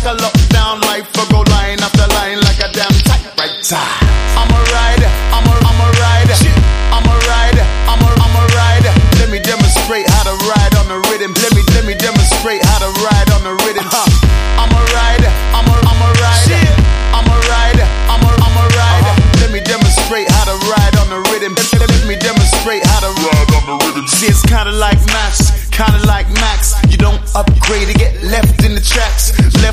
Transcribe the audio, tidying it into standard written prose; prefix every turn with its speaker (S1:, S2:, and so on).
S1: like a lockdown life. I go line after line like a damn typewriter. I'm a rider, I'm a rider. I'm a rider, I'm a rider. Let me demonstrate how to ride on the rhythm. Let me demonstrate how to ride on the rhythm. I'm a rider, I'm a rider. I'm a rider, I'm a rider. Let me demonstrate how to ride on the rhythm. Let me demonstrate how to ride on the rhythm. See, it's kinda like maths, kinda like Max. You don't upgrade to get left in the tracks. Left